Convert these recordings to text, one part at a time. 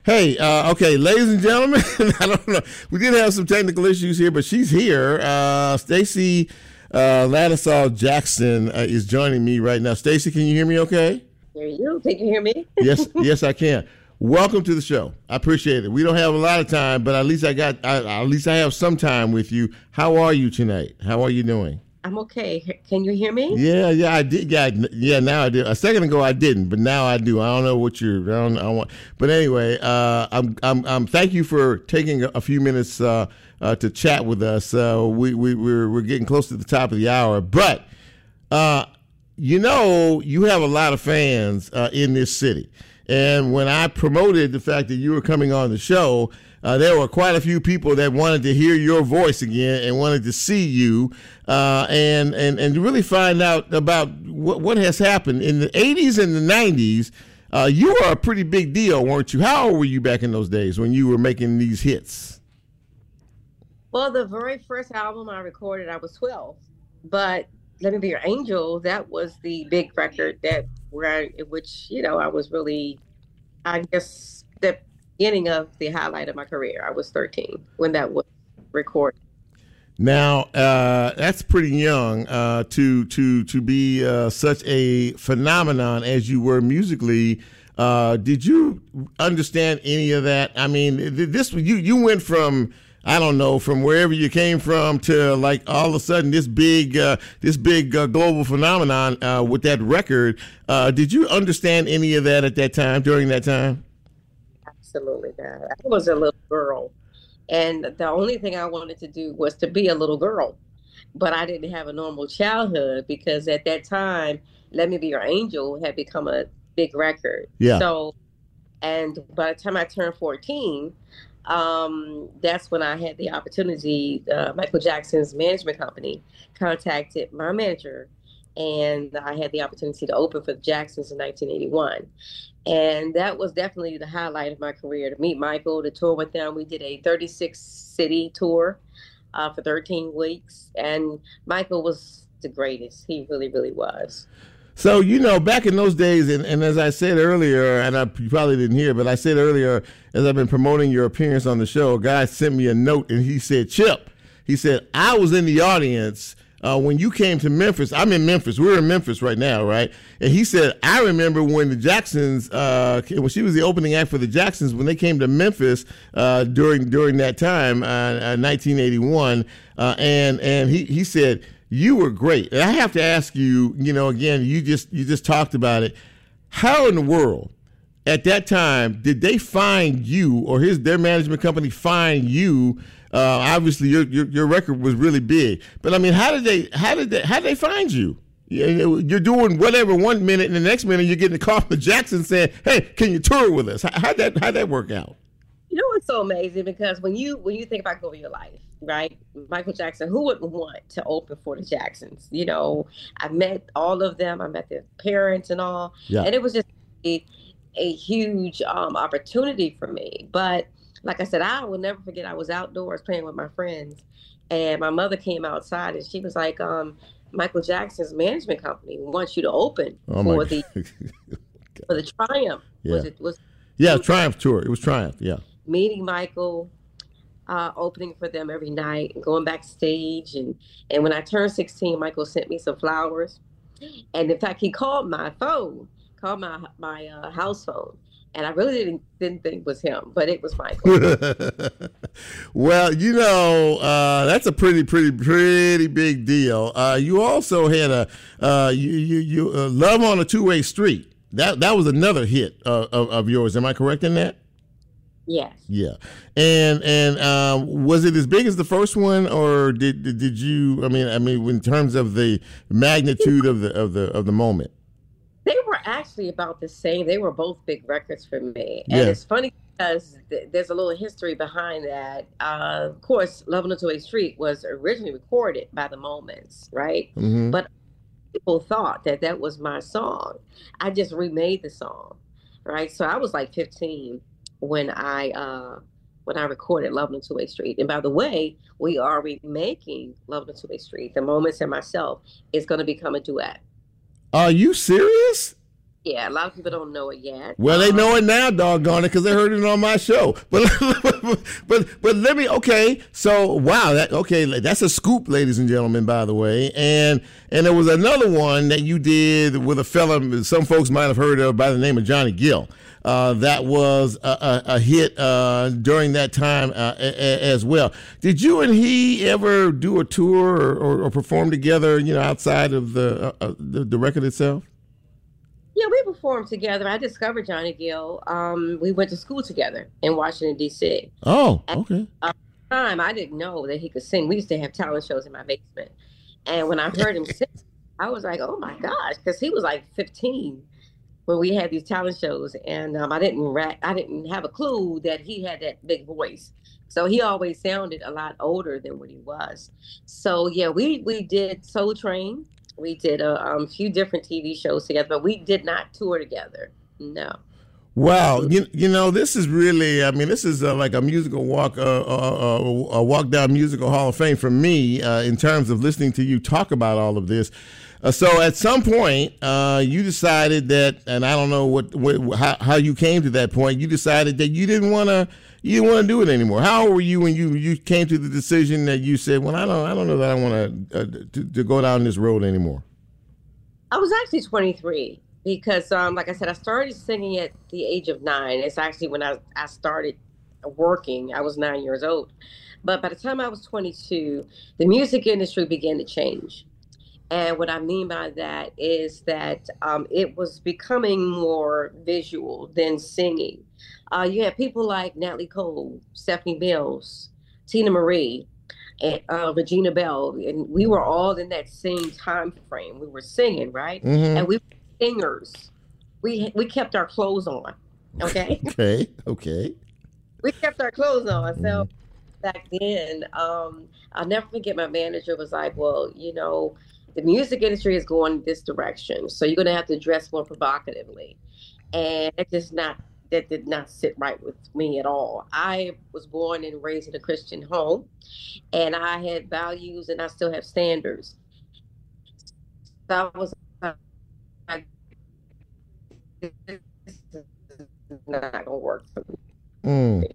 Hey, okay, ladies and gentlemen, I don't know. We did have some technical issues here, but she's here. Stacey Lattisaw Jackson is joining me right now. Stacey, can you hear me okay? Hear you? Can you hear me? Yes, I can. Welcome to the show. I appreciate it. We don't have a lot of time, but at least I have some time with you. How are you tonight? How are you doing? I'm okay. Can you hear me? Yeah, I did. Yeah, now I do. A second ago I didn't, but now I do. I don't know what you're. I don't want. But anyway, I'm. Thank you for taking a few minutes to chat with us. We're getting close to the top of the hour, but you have a lot of fans in this city, and when I promoted the fact that you were coming on the show. There were quite a few people that wanted to hear your voice again and wanted to see you and to really find out about what has happened. In the 80s and the 90s, you were a pretty big deal, weren't you? How old were you back in those days when you were making these hits? Well, the very first album I recorded, I was 12. But Let Me Be Your Angel, that was the big record I was really, I guess, the beginning of the highlight of my career. I was 13 when that was recorded. Now, that's pretty young to be such a phenomenon as you were musically. Did you understand any of that? I mean, you went from, I don't know, from wherever you came from to like all of a sudden this big global phenomenon with that record. Did you understand any of that at that time, during that time? Absolutely not. I was a little girl, and the only thing I wanted to do was to be a little girl. But I didn't have a normal childhood because at that time, Let Me Be Your Angel had become a big record. Yeah. So, and by the time I turned 14, that's when I had the opportunity. Michael Jackson's management company contacted my manager, and I had the opportunity to open for the Jacksons in 1981. And that was definitely the highlight of my career, to meet Michael, to tour with them. We did a 36-city tour for 13 weeks. And Michael was the greatest. He really, really was. So, back in those days, and as I said earlier, and you probably didn't hear, but I said earlier, as I've been promoting your appearance on the show, a guy sent me a note, and he said, Chip, he said, I was in the audience when you came to Memphis. I'm in Memphis. We're in Memphis right now, right? And he said, I remember when the Jacksons, when she was the opening act for the Jacksons, when they came to Memphis during that time, 1981, and he said, you were great. And I have to ask you, again, you just talked about it. How in the world at that time did they find you, or their management company find you? Obviously, your record was really big, but I mean, how did they find you? You're doing whatever 1 minute, and the next minute you're getting a call from Jackson saying, "Hey, can you tour with us?" How'd that work out? You know what's so amazing? Because when you think back over your life, right? Michael Jackson, who wouldn't want to open for the Jacksons? I met all of them. I met their parents and all, yeah. And it was just a huge opportunity for me. But like I said, I will never forget. I was outdoors playing with my friends, and my mother came outside, and she was like, Michael Jackson's management company wants you to open for the Triumph. Yeah. Triumph tour. It was Triumph. Yeah. Meeting Michael, opening for them every night, and going backstage, and when I turned 16, Michael sent me some flowers, and in fact, he called my house phone. And I really didn't think it was him, but it was Michael. Well, that's a pretty big deal. You also had you Love on a Two-Way Street. That was another hit of yours. Am I correct in that? Yes. Yeah. And was it as big as the first one, or did you? I mean, in terms of the magnitude of the moment. They were actually about the same. They were both big records for me. And yeah. It's funny because there's a little history behind that. Of course, Love on a Two-Way Street was originally recorded by the Moments, right? Mm-hmm. But people thought that was my song. I just remade the song, right? So I was like 15 when I recorded Love on a Two-Way Street. And by the way, we are remaking Love on a Two-Way Street. The Moments and myself is going to become a duet. Are you serious? Yeah, a lot of people don't know it yet. Well, they know it now, doggone it, because they heard it on my show. But but let me. Okay, so wow, that's a scoop, ladies and gentlemen. By the way, and there was another one that you did with a fella some folks might have heard of by the name of Johnny Gill. That was a hit during that time as well. Did you and he ever do a tour or perform together? Outside of the record itself. Yeah, we performed together. I discovered Johnny Gill. We went to school together in Washington, D.C. Oh, okay. At the time, I didn't know that he could sing. We used to have talent shows in my basement. And when I heard him sing, I was like, oh, my gosh, because he was like 15 when we had these talent shows. And I didn't have a clue that he had that big voice. So he always sounded a lot older than what he was. So, yeah, we did Soul Train. We did a few different TV shows together, but we did not tour together. No. Wow, this is really. I mean, this is like a musical walk, a walk down musical Hall of Fame for me in terms of listening to you talk about all of this. So at some point, you decided that, and I don't know how you came to that point. You decided that you didn't want to do it anymore. How old were you when you came to the decision that you said, "Well, I don't know that I want to go down this road anymore"? I was actually 23 because, like I said, I started singing at the age of 9. It's actually when I started working. I was 9 years old, but by the time I was 22, the music industry began to change. And what I mean by that is that it was becoming more visual than singing. You had people like Natalie Cole, Stephanie Mills, Tina Marie, and Regina Bell, and we were all in that same time frame. We were singing, right? Mm-hmm. And we were singers. We kept our clothes on, okay? Okay. We kept our clothes on. So back then, I'll never forget my manager was like, well, the music industry is going this direction, so you're going to have to dress more provocatively. And that did not sit right with me at all. I was born and raised in a Christian home, and I had values, and I still have standards. So I was like, this is not going to work for me.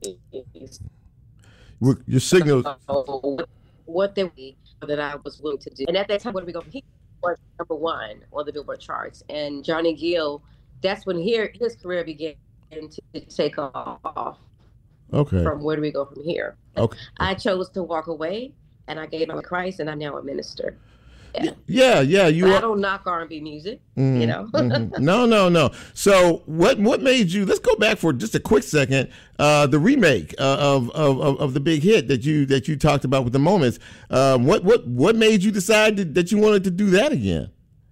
Your signals. What they that I was willing to do. And at that time, Where Do We Go From Here was #1 on the Billboard charts. And Johnny Gill, that's when his career began to take off. Okay. From Where Do We Go From Here? Okay. I chose to walk away, and I gave my life to Christ, and I'm now a minister. Yeah. I don't knock R&B music, Mm-hmm. No. So what made you? Let's go back for just a quick second. The remake of the big hit that you talked about with The Moments. What made you decide that you wanted to do that again?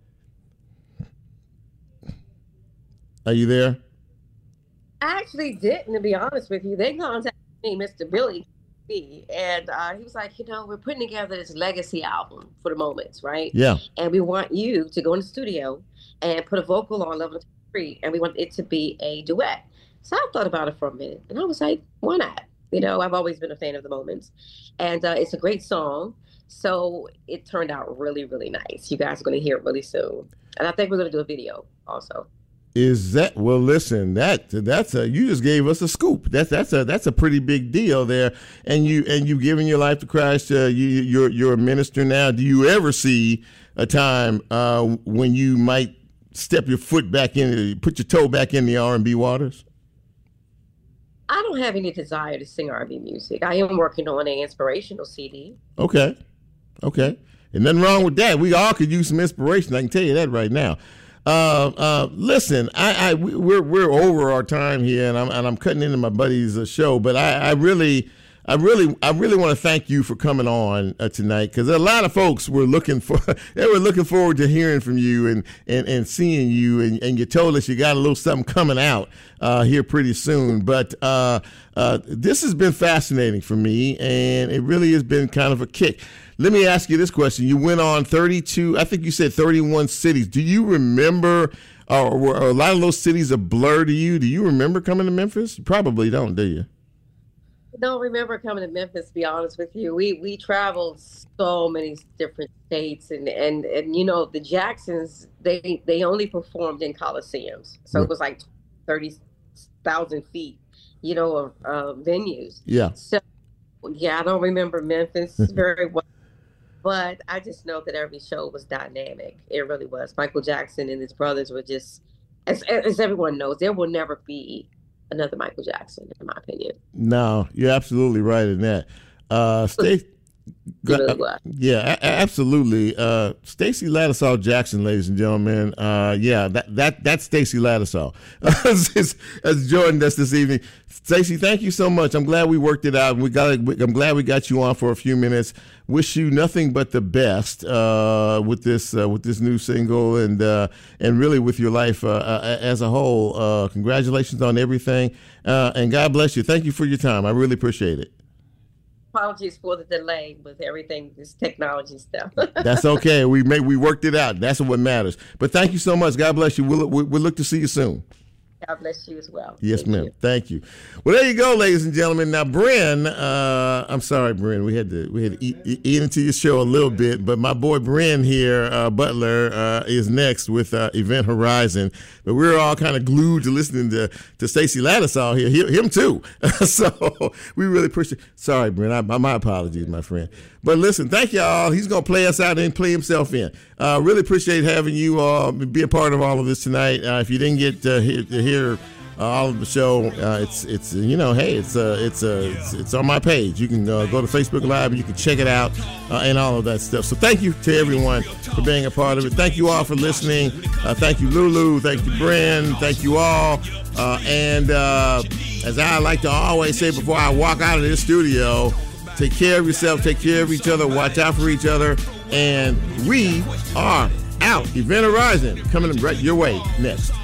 Are you there? I actually didn't, to be honest with you. They contacted me, Mr. Billy, and he was like, we're putting together this legacy album for The Moments, right? Yeah. And we want you to go in the studio and put a vocal on Level 3, and we want it to be a duet. So I thought about it for a minute, and I was like, why not? I've always been a fan of The Moments, and it's a great song. So it turned out really, really nice. You guys are going to hear it really soon, and I think we're going to do a video also. Is that well? Listen, that's you just gave us a scoop. That's a pretty big deal there. And you've given your life to Christ. You're a minister now. Do you ever see a time when you might step your foot back in, put your toe back in the R&B waters? I don't have any desire to sing R&B music. I am working on an inspirational CD. Okay, and nothing wrong with that. We all could use some inspiration. I can tell you that right now. Listen, we're over our time here, and I'm cutting into my buddy's show, but I really want to thank you for coming on tonight, because a lot of folks were looking forward to hearing from you and seeing you, and you told us you got a little something coming out here pretty soon. But this has been fascinating for me, and it really has been kind of a kick. Let me ask you this question. You went on 32, I think you said 31 cities. Do you remember, or were a lot of those cities a blur to you? Do you remember coming to Memphis? You probably don't, do you? don't remember coming to Memphis, to be honest with you. We traveled so many different states, and the Jacksons, they only performed in coliseums, so it was like 30,000 feet, of venues. Yeah. So yeah, I don't remember Memphis very well, but I just know that every show was dynamic. It really was. Michael Jackson and his brothers were just, as everyone knows, there will never be another Michael Jackson, in my opinion. No, you're absolutely right in that. Yeah, absolutely. Stacey Lattisaw Jackson, ladies and gentlemen. That's Stacey Lattisaw. As joining us this evening. Stacey, thank you so much. I'm glad we worked it out. I'm glad we got you on for a few minutes. Wish you nothing but the best with this new single and really with your life as a whole. Congratulations on everything, and God bless you. Thank you for your time. I really appreciate it. Apologies for the delay with everything, this technology stuff. That's okay. We worked it out. That's what matters. But thank you so much. God bless you. We'll look to see you soon. God bless you as well. Yes, ma'am. Thank you. Well, there you go, ladies and gentlemen. Now, Bren, I'm sorry, Bren. We had to eat into your show a little bit, but my boy Bren here, Butler, is next with Event Horizon. But we're all kind of glued to listening to Stacey Lattisaw here, him too. So we really appreciate. Sorry, Bren. My apologies, my friend. But listen, thank y'all. He's gonna play us out and play himself in. Really appreciate having you be a part of all of this tonight. If you didn't get to hear all of the show, it's on my page. You can go to Facebook Live and you can check it out and all of that stuff. So thank you to everyone for being a part of it. Thank you all for listening. Thank you, Lulu. Thank you, Bren. Thank you all. And as I like to always say before I walk out of this studio, take care of yourself, take care of each other, watch out for each other, and we are out. Event Horizon coming right your way next.